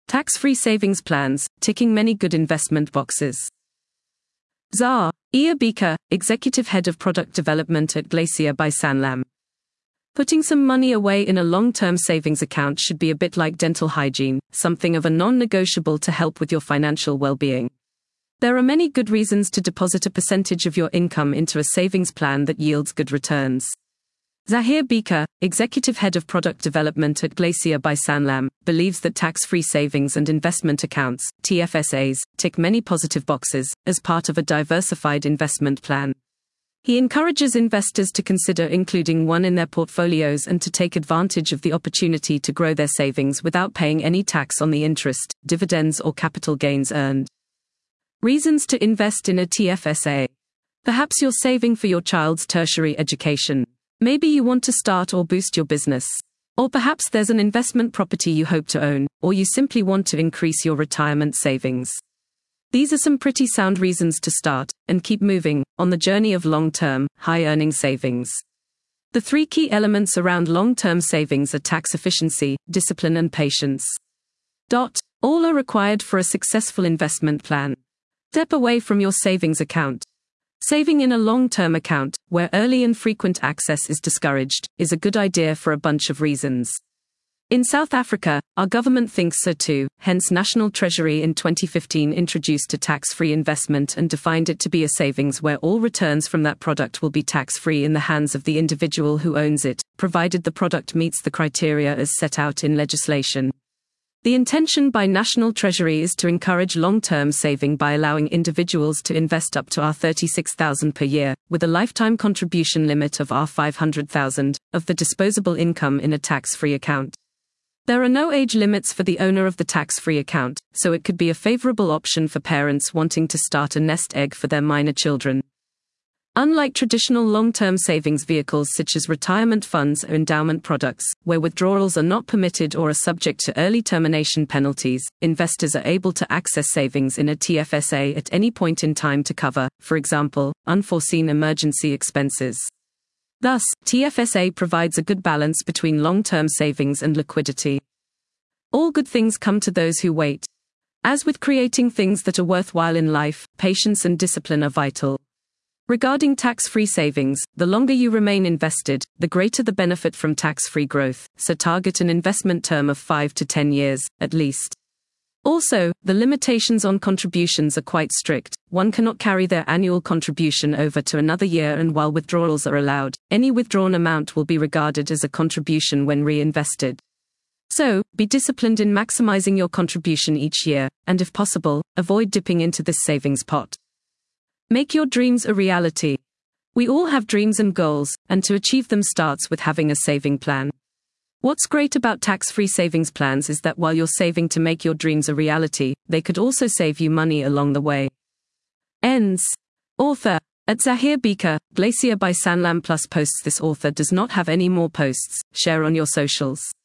Tax-free savings plans, ticking many good investment boxes. Zahir Bika, Executive Head of Product Development at Glacier by Sanlam. Putting some money away in a long-term savings account should be a bit like dental hygiene, something of a non-negotiable to help with your financial well-being. There are many good reasons to deposit a percentage of your income into a savings plan that yields good returns. Zahir Bika, Executive Head of Product Development at Glacier by Sanlam, believes that tax-free savings and investment accounts, TFSAs, tick many positive boxes as part of a diversified investment plan. He encourages investors to consider including one in their portfolios and to take advantage of the opportunity to grow their savings without paying any tax on the interest, dividends, or capital gains earned. Reasons to invest in a TFSA. Perhaps you're saving for your child's tertiary education. Maybe you want to start or boost your business. Or perhaps there's an investment property you hope to own, or you simply want to increase your retirement savings. These are some pretty sound reasons to start, and keep moving, on the journey of long-term, high-earning savings. The three key elements around long-term savings are tax efficiency, discipline and patience. All are required for a successful investment plan. Step away from your savings account. Saving in a long-term account, where early and frequent access is discouraged, is a good idea for a bunch of reasons. In South Africa, our government thinks so too, hence National Treasury in 2015 introduced a tax-free investment and defined it to be a savings where all returns from that product will be tax-free in the hands of the individual who owns it, provided the product meets the criteria as set out in legislation. The intention by National Treasury is to encourage long-term saving by allowing individuals to invest up to R36,000 per year, with a lifetime contribution limit of R500,000, of the disposable income in a tax-free account. There are no age limits for the owner of the tax-free account, so it could be a favorable option for parents wanting to start a nest egg for their minor children. Unlike traditional long-term savings vehicles such as retirement funds or endowment products, where withdrawals are not permitted or are subject to early termination penalties, investors are able to access savings in a TFSA at any point in time to cover, for example, unforeseen emergency expenses. Thus, TFSA provides a good balance between long-term savings and liquidity. All good things come to those who wait. As with creating things that are worthwhile in life, patience and discipline are vital. Regarding tax-free savings, the longer you remain invested, the greater the benefit from tax-free growth, so target an investment term of 5 to 10 years, at least. Also, the limitations on contributions are quite strict. One cannot carry their annual contribution over to another year, and while withdrawals are allowed, any withdrawn amount will be regarded as a contribution when reinvested. So, be disciplined in maximizing your contribution each year, and if possible, avoid dipping into this savings pot. Make your dreams a reality. We all have dreams and goals, and to achieve them starts with having a saving plan. What's great about tax-free savings plans is that while you're saving to make your dreams a reality, they could also save you money along the way. Ends. Author. At Zahir Bika, Glacier by Sanlam Plus posts. This author does not have any more posts. Share on your socials.